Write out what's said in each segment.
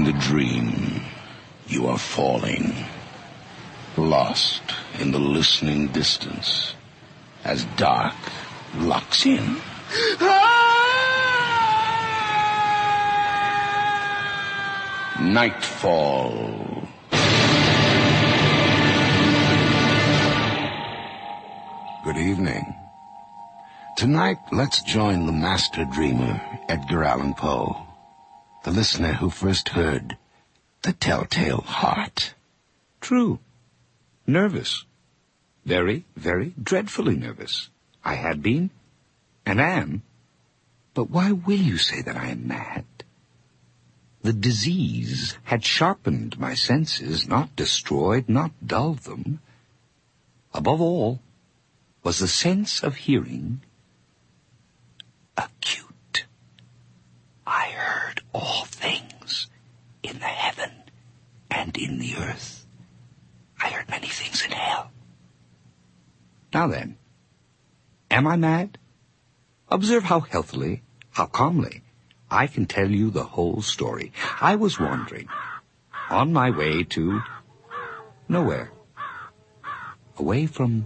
In the dream, you are falling, lost in the listening distance, as dark locks in. Nightfall. Good evening. Tonight, let's join the master dreamer, Edgar Allan Poe, the listener who first heard The Telltale Heart. True. Nervous. Very, very dreadfully nervous. I had been, and am. But why will you say that I am mad? The disease had sharpened my senses, not destroyed, not dulled them. Above all, was the sense of hearing acute. I heard all things in the heaven and in the earth. I heard many things in hell. Now then, am I mad? Observe how healthily, how calmly, I can tell you the whole story. I was wandering, on my way to nowhere. Away from...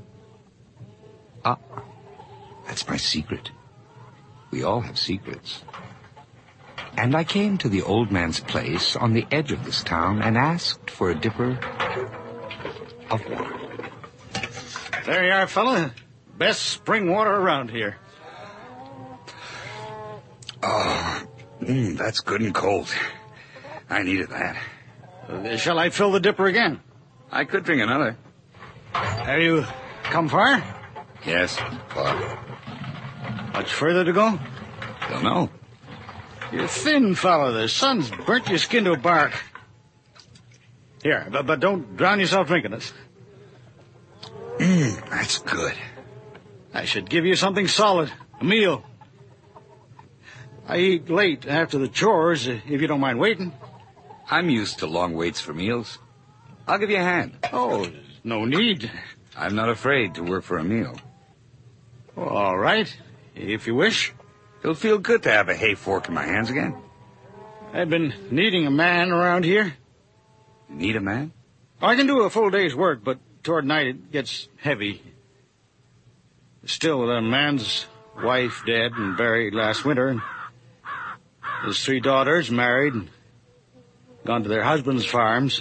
that's my secret. We all have secrets. And I came to the old man's place on the edge of this town and asked for a dipper of water. There you are, fella. Best spring water around here. That's good and cold. I needed that. Shall I fill the dipper again? I could drink another. Have you come far? Yes, far. Much further to go? Don't know. You're thin, fella. The sun's burnt your skin to a bark. Here, but don't drown yourself drinking it. That's good. I should give you something solid. A meal. I eat late after the chores, if you don't mind waiting. I'm used to long waits for meals. I'll give you a hand. Oh, no need. I'm not afraid to work for a meal. Well, all right, if you wish. It'll feel good to have a hay fork in my hands again. I've been needing a man around here. Need a man? I can do a full day's work, but toward night it gets heavy. Still, a man's wife dead and buried last winter, and his 3 daughters married and gone to their husbands' farms.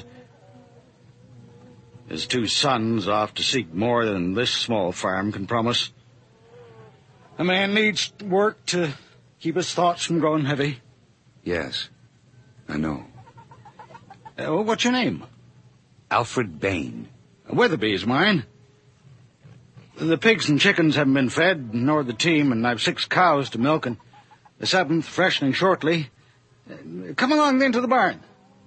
His 2 sons off to seek more than this small farm can promise. A man needs work to keep his thoughts from growing heavy. Yes, I know. What's your name? Alfred Bain. Weatherby is mine. The pigs and chickens haven't been fed, nor the team, and I've 6 cows to milk, and the 7th freshening shortly. Come along then to the barn.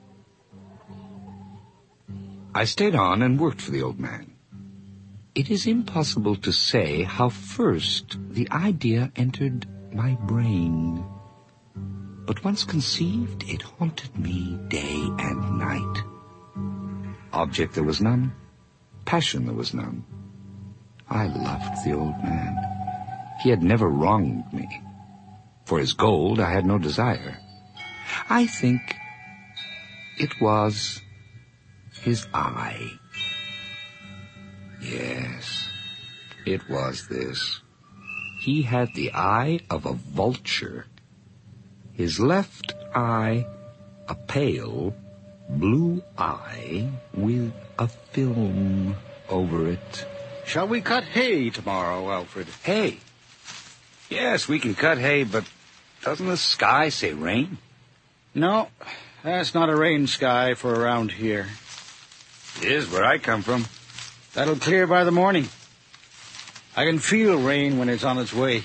I stayed on and worked for the old man. It is impossible to say how first the idea entered my brain. But once conceived, it haunted me day and night. Object there was none. Passion there was none. I loved the old man. He had never wronged me. For his gold I had no desire. I think it was his eye. Yes, it was this. He had the eye of a vulture. His left eye, a pale blue eye with a film over it. Shall we cut hay tomorrow, Alfred? Hay? Yes, we can cut hay, but doesn't the sky say rain? No, that's not a rain sky for around here. It is where I come from. That'll clear by the morning. I can feel rain when it's on its way.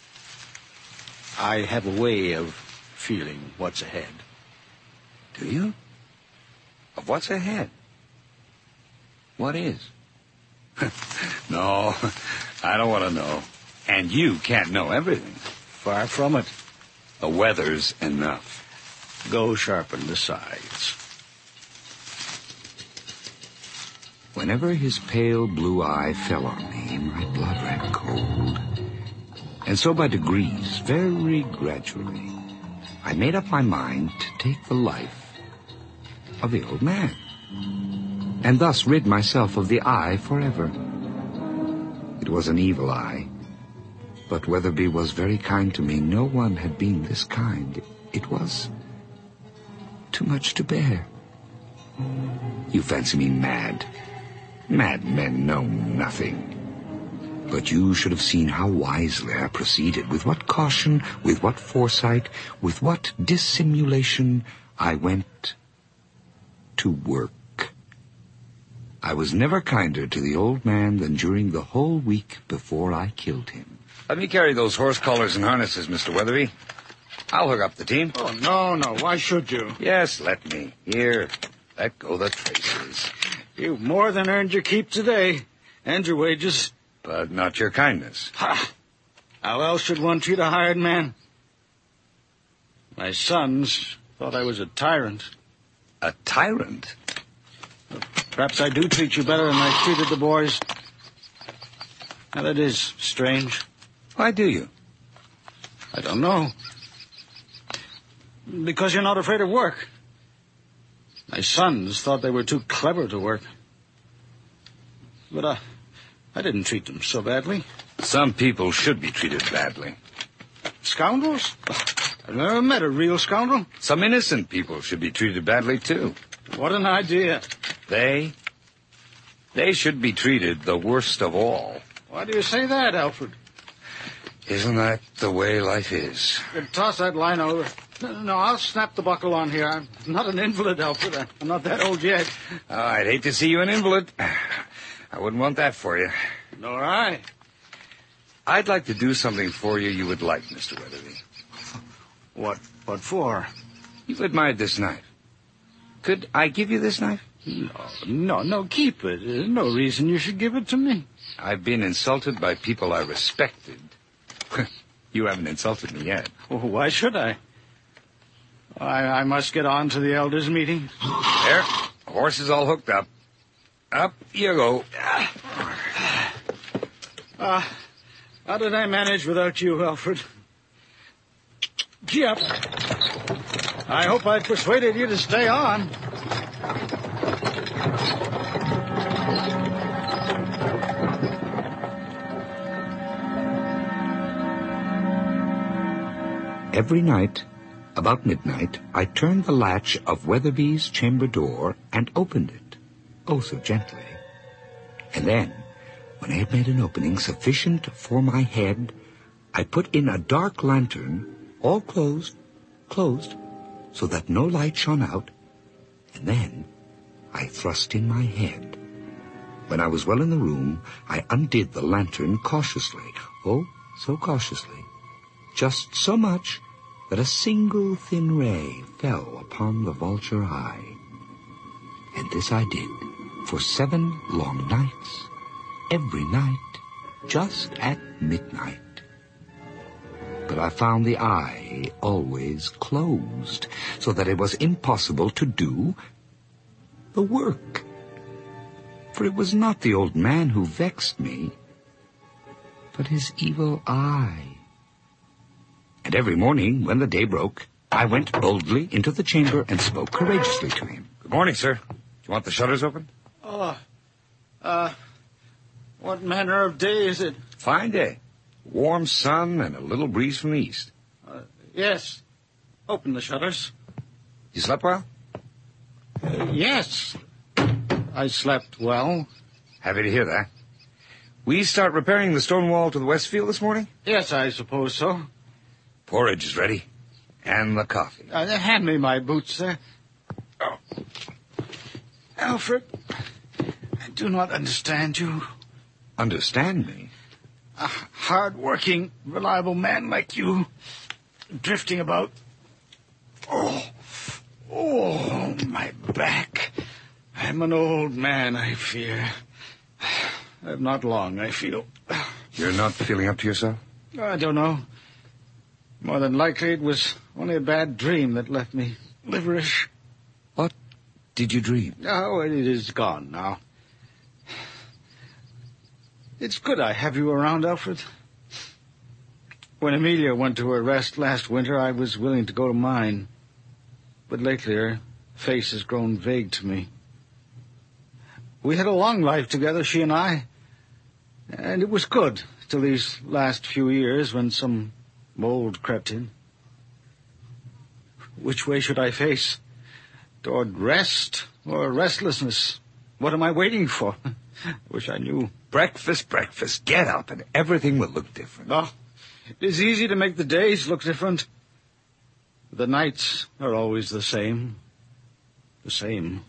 I have a way of feeling what's ahead. Do you? Of what's ahead? What is? No, I don't want to know. And you can't know everything. Far from it. The weather's enough. Go sharpen the sides. Whenever his pale blue eye fell on me, my blood ran cold. And so by degrees, very gradually, I made up my mind to take the life of the old man, and thus rid myself of the eye forever. It was an evil eye, but Weatherby was very kind to me. No one had been this kind. It was too much to bear. You fancy me mad. Mad men know nothing. But you should have seen how wisely I proceeded, with what caution, with what foresight, with what dissimulation I went to work. I was never kinder to the old man than during the whole week before I killed him. Let me carry those horse collars and harnesses, Mr. Weatherby. I'll hook up the team. Oh, no. Why should you? Yes, let me. Here, let go the traces. You've more than earned your keep today, and your wages. But not your kindness. Ha! How else should one treat a hired man? My sons thought I was a tyrant. A tyrant? Perhaps I do treat you better than I treated the boys. Now, that is strange. Why do you? I don't know. Because you're not afraid of work. My sons thought they were too clever to work. But I didn't treat them so badly. Some people should be treated badly. Scoundrels? I've never met a real scoundrel. Some innocent people should be treated badly, too. What an idea. They should be treated the worst of all. Why do you say that, Alfred? Isn't that the way life is? Toss that line over. No, I'll snap the buckle on here. I'm not an invalid, Alfred. I'm not that old yet. Oh, I'd hate to see you an invalid. I wouldn't want that for you. Nor I. I'd like to do something for you you would like, Mr. Weatherby. What for? You've admired this knife. Could I give you this knife? No, keep it. There's no reason you should give it to me. I've been insulted by people I respected. You haven't insulted me yet. Well, why should I? I must get on to the elders' meeting. There, horse is all hooked up. Up you go. How did I manage without you, Alfred? Gee up. I hope I persuaded you to stay on. Every night, about midnight, I turned the latch of Weatherby's chamber door and opened it, oh so gently. And then, when I had made an opening sufficient for my head, I put in a dark lantern, all closed, so that no light shone out, and then I thrust in my head. When I was well in the room, I undid the lantern cautiously, oh, so cautiously, just so much that a single thin ray fell upon the vulture eye. And this I did for 7 long nights, every night, just at midnight. But I found the eye always closed, so that it was impossible to do the work. For it was not the old man who vexed me, but his evil eye. And every morning, when the day broke, I went boldly into the chamber and spoke courageously to him. Good morning, sir. Do you want the shutters open? What manner of day is it? Fine day. Warm sun and a little breeze from the east. Yes. Open the shutters. You slept well? Yes. I slept well. Happy to hear that. We start repairing the stone wall to the west field this morning? Yes, I suppose so. Porridge is ready. And the coffee. Hand me my boots, sir. Oh. Alfred, I do not understand you. Understand me? A hard-working, reliable man like you, drifting about. Oh, my back. I'm an old man, I fear. I'm not long, I feel. You're not feeling up to yourself? I don't know. More than likely it was only a bad dream that left me liverish. What did you dream? Oh, it is gone now. It's good I have you around, Alfred. When Amelia went to her rest last winter, I was willing to go to mine. But lately her face has grown vague to me. We had a long life together, she and I, and it was good till these last few years when some mold crept in. Which way should I face? Toward rest or restlessness? What am I waiting for? I wish I knew. Breakfast. Get up and everything will look different. Oh, it is easy to make the days look different. The nights are always the same. The same.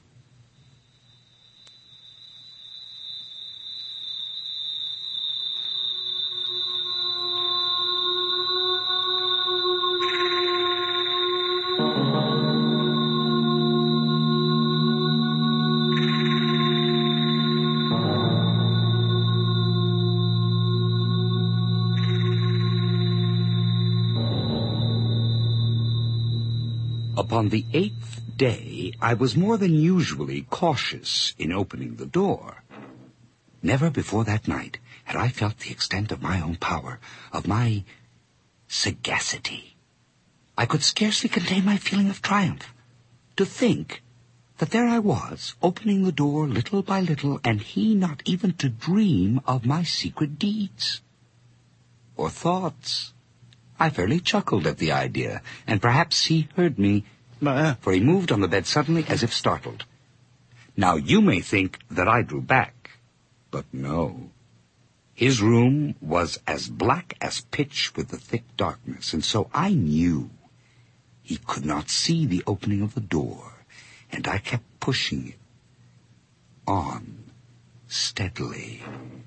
Upon the 8th day, I was more than usually cautious in opening the door. Never before that night had I felt the extent of my own power, of my sagacity. I could scarcely contain my feeling of triumph. To think that there I was, opening the door little by little, and he not even to dream of my secret deeds or thoughts. I fairly chuckled at the idea, and perhaps he heard me, for he moved on the bed suddenly as if startled. Now you may think that I drew back, but no. His room was as black as pitch with the thick darkness, and so I knew he could not see the opening of the door, and I kept pushing it on, steadily.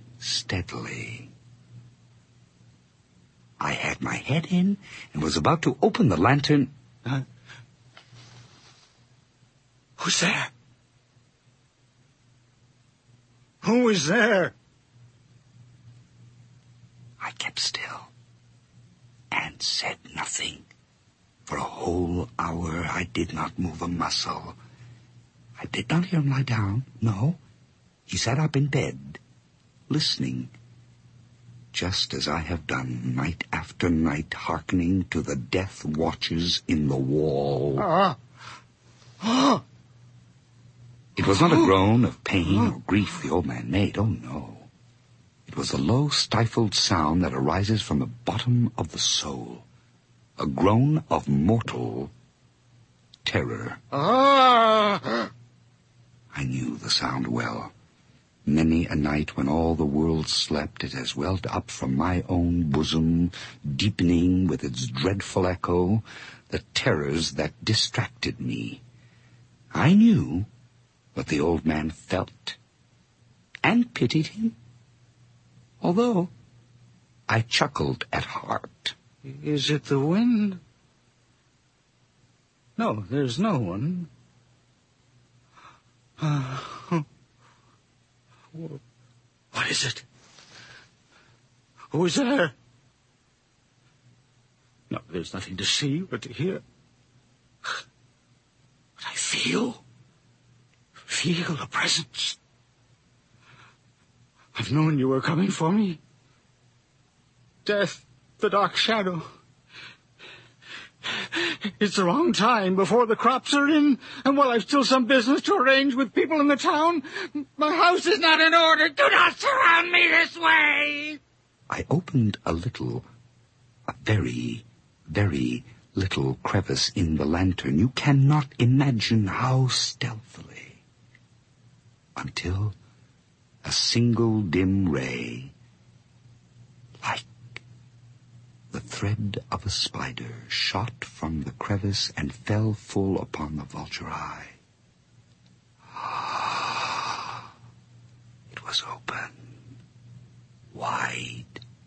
I had my head in and was about to open the lantern. Who's there? Who is there? I kept still and said nothing. For a whole hour I did not move a muscle. I did not hear him lie down, no. He sat up in bed, listening, just as I have done night after night, hearkening to the death watches in the wall. It was not a groan of pain or grief the old man made, oh no. It was a low, stifled sound that arises from the bottom of the soul, a groan of mortal terror. I knew the sound well. Many a night when all the world slept, it has welled up from my own bosom, deepening with its dreadful echo the terrors that distracted me. I knew what the old man felt, and pitied him, although I chuckled at heart. Is it the wind? No, there's no one. What is it? Who is there? No, there's nothing to see or to hear. But I feel a presence. I've known you were coming for me. Death, the dark shadow. It's the wrong time, before the crops are in, and while I've still some business to arrange with people in the town. My house is not in order. Do not surround me this way! I opened a very, very little crevice in the lantern. You cannot imagine how stealthily, until a single dim ray, like the thread of a spider, shot from the crevice and fell full upon the vulture eye. It was open, wide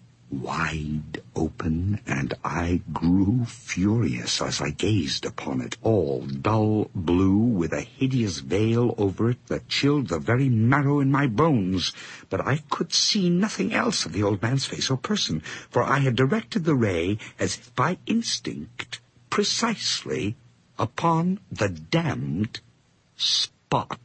open, and I grew furious as I gazed upon it, all dull blue, with a hideous veil over it that chilled the very marrow in my bones. But I could see nothing else of the old man's face or person, for I had directed the ray, as if by instinct, precisely upon the damned spot.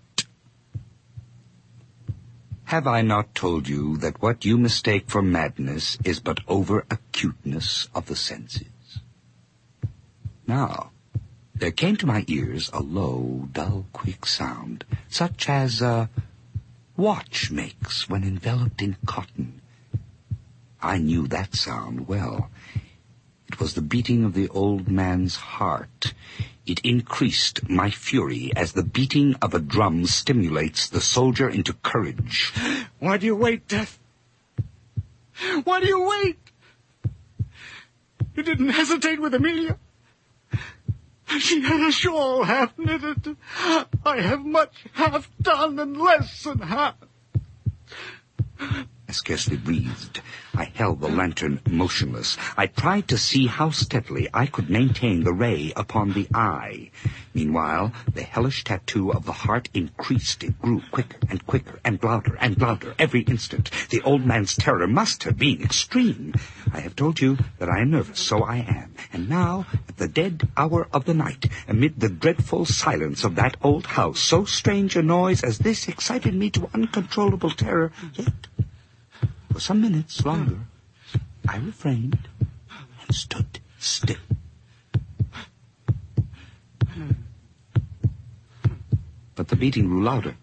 Have I not told you that what you mistake for madness is but over-acuteness of the senses? Now, There came to my ears a low, dull, quick sound, such as a watch makes when enveloped in cotton. I knew that sound well. It was the beating of the old man's heart. It increased my fury as the beating of a drum stimulates the soldier into courage. Why do you wait, Death? Why do you wait? You didn't hesitate with Amelia. She had a shawl half knitted. I have much half done and less than half. I scarcely breathed. I held the lantern motionless. I tried to see how steadily I could maintain the ray upon the eye. Meanwhile, the hellish tattoo of the heart increased. It grew quicker and louder every instant. The old man's terror must have been extreme. I have told you that I am nervous, so I am. And now, at the dead hour of the night, amid the dreadful silence of that old house, so strange a noise as this excited me to uncontrollable terror. Yet, for some minutes longer, I refrained and stood still. But the beating grew louder.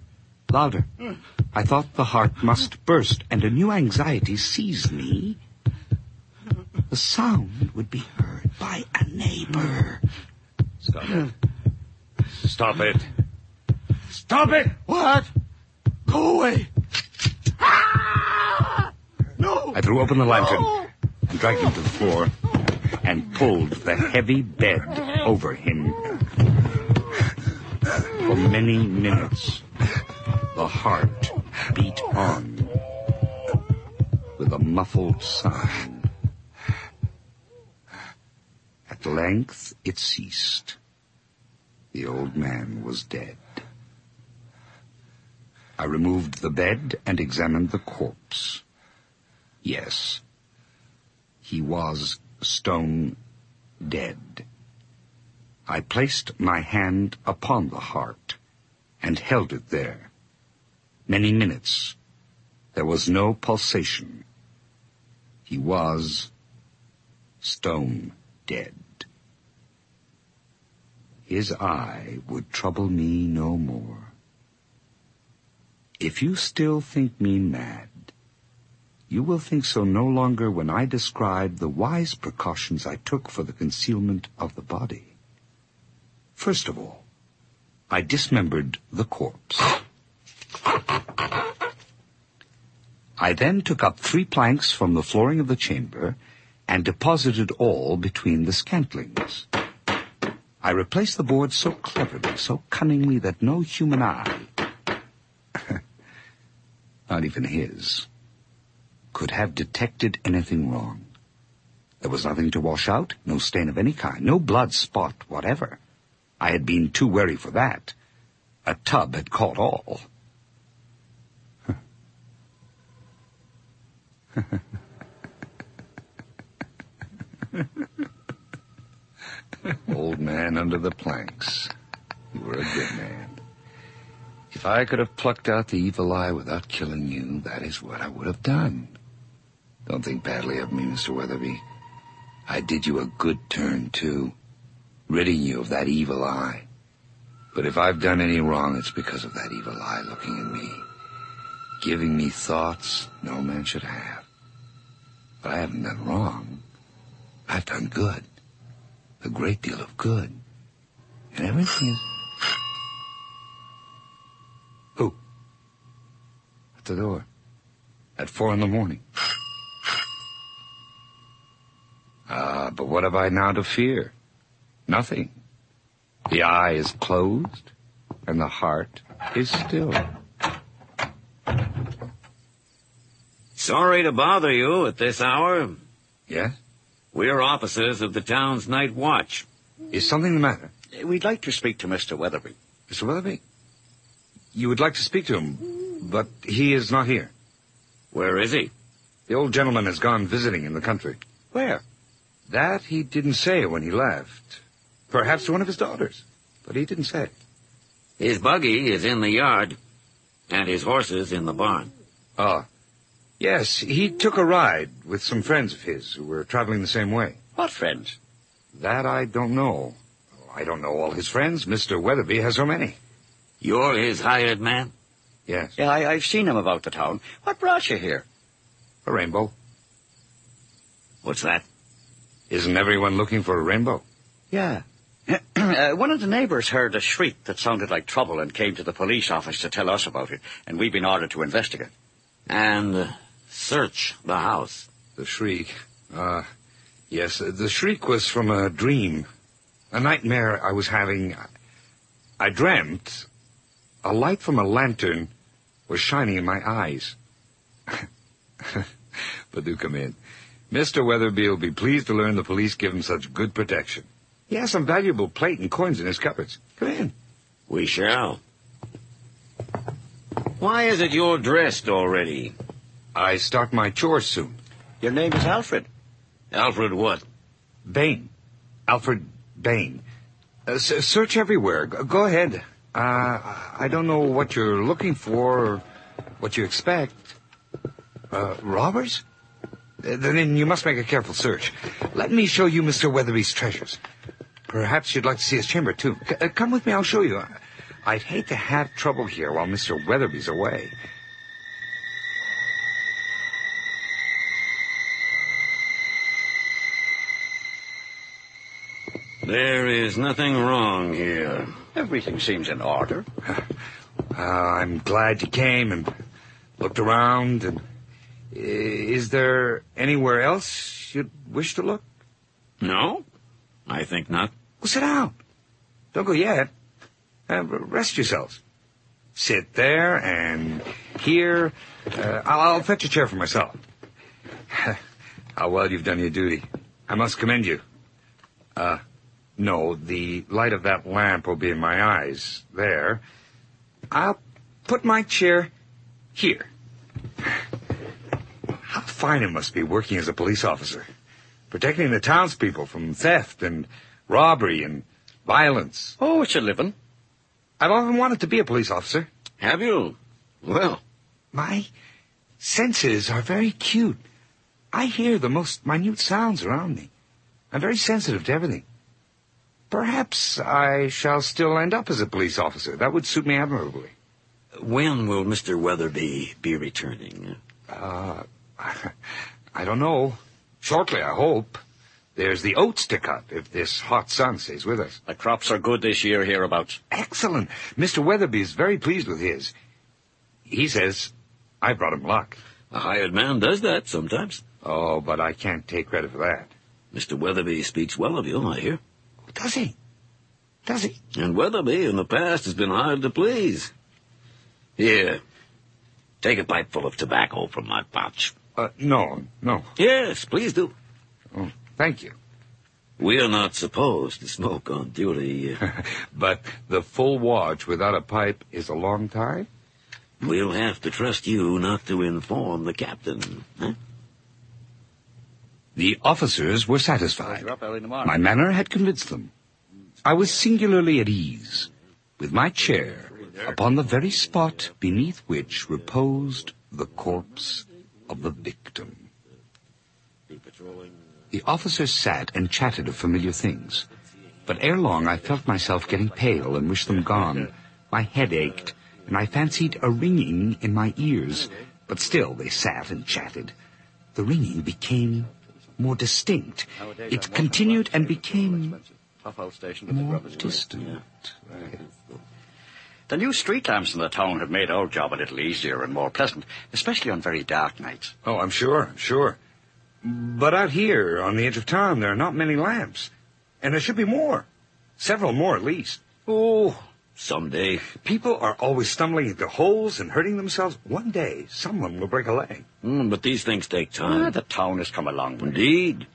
I thought the heart must burst, and a new anxiety seized me. The sound would be heard by a neighbor. Stop it. Stop it. Stop it! What? Go away! No! I threw open the lantern and dragged him to the floor and pulled the heavy bed over him. For many minutes, the heart beat on with a muffled sound. At length, it ceased. The old man was dead. I removed the bed and examined the corpse. Yes, he was stone dead. I placed my hand upon the heart and held it there. Many minutes. There was no pulsation. He was stone dead. His eye would trouble me no more. If you still think me mad, you will think so no longer when I describe the wise precautions I took for the concealment of the body. First of all, I dismembered the corpse. I then took up 3 planks from the flooring of the chamber and deposited all between the scantlings. I replaced the boards so cleverly, so cunningly, that no human eye, not even his, could have detected anything wrong. There was nothing to wash out, no stain of any kind, no blood spot whatever. I had been too wary for that. A tub had caught all. Old man under the planks. You were a good man. If I could have plucked out the evil eye without killing you, that is what I would have done. Don't think badly of me, Mr. Weatherby. I did you a good turn, too, ridding you of that evil eye. But if I've done any wrong, it's because of that evil eye looking at me, giving me thoughts no man should have. But I haven't done wrong. I've done good. A great deal of good. And everything is... Who? At the door. At 4 a.m. But what have I now to fear? Nothing. The eye is closed, and the heart is still. Sorry to bother you at this hour. Yes? We're officers of the town's night watch. Is something the matter? We'd like to speak to Mr. Weatherby. Mr. Weatherby? You would like to speak to him, but he is not here. Where is he? The old gentleman has gone visiting in the country. Where? That he didn't say when he left. Perhaps to one of his daughters, but he didn't say. His buggy is in the yard, and his horses in the barn. Ah, yes, he took a ride with some friends of his who were traveling the same way. What friends? That I don't know. I don't know all his friends. Mr. Weatherby has so many. You're his hired man? Yes. Yeah, I've seen him about the town. What brought you here? A rainbow. What's that? Isn't everyone looking for a rainbow? Yeah. One of the neighbors heard a shriek that sounded like trouble and came to the police office to tell us about it, and we've been ordered to investigate. And search the house. The shriek. Yes, the shriek was from a dream. A nightmare I was having. I dreamt a light from a lantern was shining in my eyes. But do come in. Mr. Weatherby will be pleased to learn the police give him such good protection. He has some valuable plate and coins in his cupboards. Come in. We shall. Why is it you're dressed already? I start my chores soon. Your name is Alfred. Alfred what? Bain. Alfred Bain. Search everywhere. Go ahead. I don't know what you're looking for or what you expect. Robbers? Then you must make a careful search. Let me show you Mr. Weatherby's treasures. Perhaps you'd like to see his chamber, too. Come with me, I'll show you. I'd hate to have trouble here while Mr. Weatherby's away. There is nothing wrong here. Everything seems in order. I'm glad you came and looked around. And is there anywhere else you'd wish to look? No, I think not. Well, sit down. Don't go yet. Rest yourselves. Sit there and here. I'll fetch a chair for myself. How well you've done your duty. I must commend you. No, the light of that lamp will be in my eyes. There. I'll put my chair here. How fine it must be working as a police officer. Protecting the townspeople from theft and robbery and violence. Oh, it's a living. I've often wanted to be a police officer. Have you? Well, my senses are very acute. I hear the most minute sounds around me. I'm very sensitive to everything. Perhaps I shall still end up as a police officer. That would suit me admirably. When will Mr. Weatherby be returning? I don't know. Shortly, I hope. There's the oats to cut if this hot sun stays with us. The crops are good this year hereabouts. Excellent. Mr. Weatherby is very pleased with his. He says I brought him luck. A hired man does that sometimes. Oh, but I can't take credit for that. Mr. Weatherby speaks well of you, I hear. Does he? Does he? And Weatherby in the past has been hard to please. Here, take a pipe full of tobacco from my pouch. No. Yes, please do. Oh, thank you. We are not supposed to smoke on duty. But the full watch without a pipe is a long time? We'll have to trust you not to inform the captain. Huh? The officers were satisfied. You're up early in the morning. My manner had convinced them. I was singularly at ease, with my chair upon the very spot beneath which reposed the corpse of the victim. The officers sat and chatted of familiar things, but ere long I felt myself getting pale and wished them gone. My head ached, and I fancied a ringing in my ears, but still they sat and chatted. The ringing became more distinct. It continued and became more distant. The new street lamps in the town have made our job a little easier and more pleasant, especially on very dark nights. Oh, I'm sure. But out here, on the edge of town, there are not many lamps. And there should be more. Several more, at least. Oh, someday. People are always stumbling into holes and hurting themselves. One day, someone will break a leg. But these things take time. The town has come a long way. Indeed.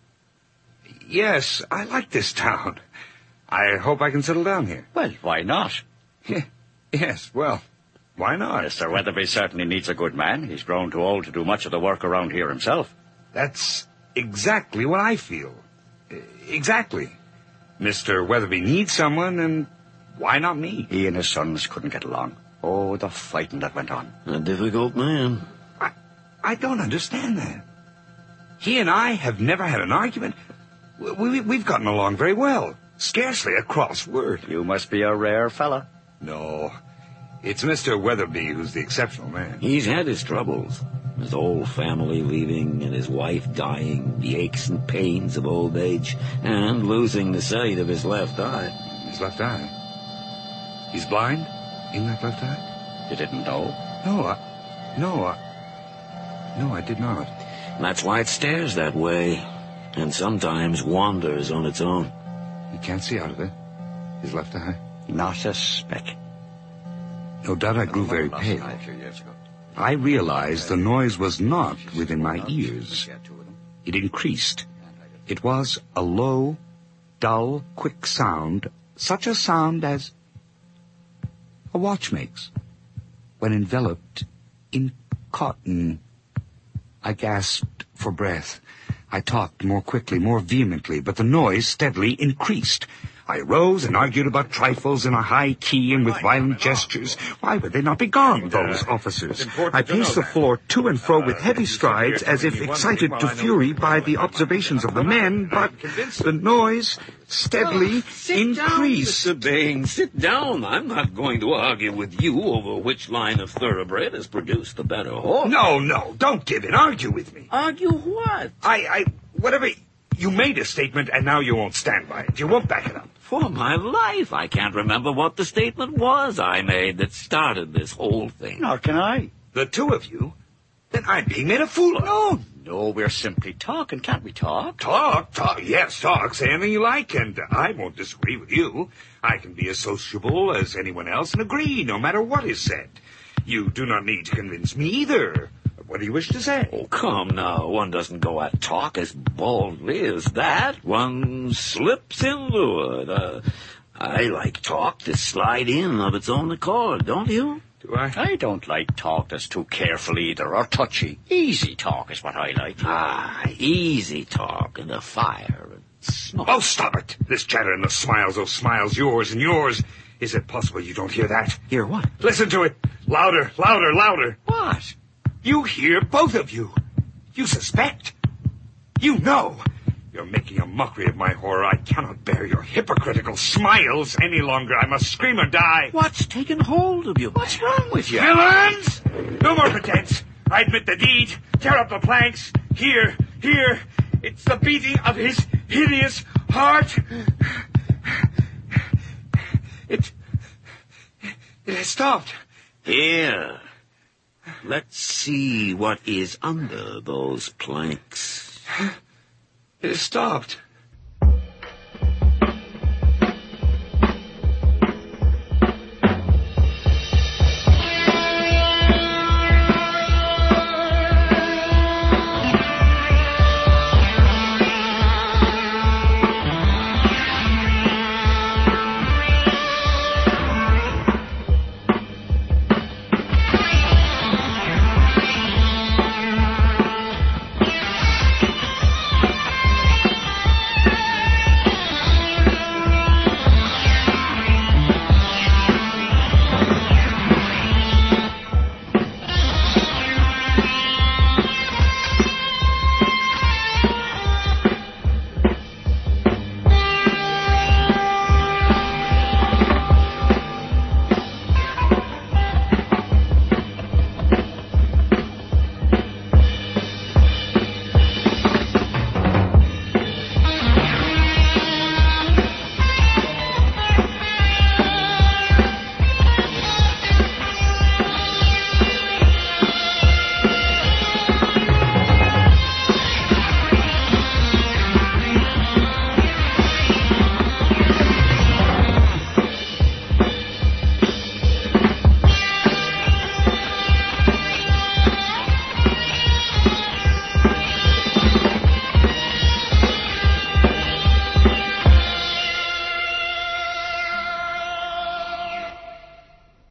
Yes, I like this town. I hope I can settle down here. Well, why not? Yes, well, why not? Mr. Weatherby certainly needs a good man. He's grown too old to do much of the work around here himself. That's exactly what I feel. Exactly. Mr. Weatherby needs someone, and why not me? He and his sons couldn't get along. Oh, the fighting that went on. A difficult man. I don't understand that. He and I have never had an argument. We've gotten along very well. Scarcely a cross word. You must be a rare fella. No, it's Mr. Weatherby who's the exceptional man. He's had his troubles. His whole family leaving and his wife dying, the aches and pains of old age, and losing the sight of his left eye. His left eye? He's blind in that left eye? You didn't know? No, I did not. That's why it stares that way, and sometimes wanders on its own. He can't see out of it. His left eye. Not a speck. No doubt I grew very pale. I realized the noise was not within my ears. It increased. It was a low, dull, quick sound, such a sound as a watch makes when enveloped in cotton. I gasped for breath. I talked more quickly, more vehemently, but the noise steadily increased. I rose and argued about trifles in a high key and with violent gestures. Why would they not be gone, those officers? I paced the floor to and fro with heavy strides, as if excited to fury by the observations of the men, but the noise steadily increased. Mr. Bain, sit down. I'm not going to argue with you over which line of thoroughbred has produced the better horse. No, don't give in. Argue with me. Argue what? Whatever... You made a statement, and now you won't stand by it. You won't back it up. For my life, I can't remember what the statement was I made that started this whole thing. Nor can I. The two of you? Then I'm being made a fool of. No, we're simply talking. Can't we talk? Talk. Yes, talk. Say anything you like, and I won't disagree with you. I can be as sociable as anyone else and agree no matter what is said. You do not need to convince me either. What do you wish to say? Oh, come now. One doesn't go at talk as boldly as that. One slips into it. I like talk to slide in of its own accord, don't you? Do I? I don't like talk that's too careful either, or touchy. Easy talk is what I like. Easy talk and the fire and smoke. Oh, stop it. This chatter and the smiles, those smiles, yours and yours. Is it possible you don't hear that? Hear what? Listen to it. Louder, louder, louder. What? You hear, both of you. You suspect. You know. You're making a mockery of my horror. I cannot bear your hypocritical smiles any longer. I must scream or die. What's taken hold of you? What's wrong with you? Villains! No more pretense. I admit the deed. Tear up the planks. Here. It's the beating of his hideous heart. It has stopped. Here. Let's see what is under those planks. It has stopped.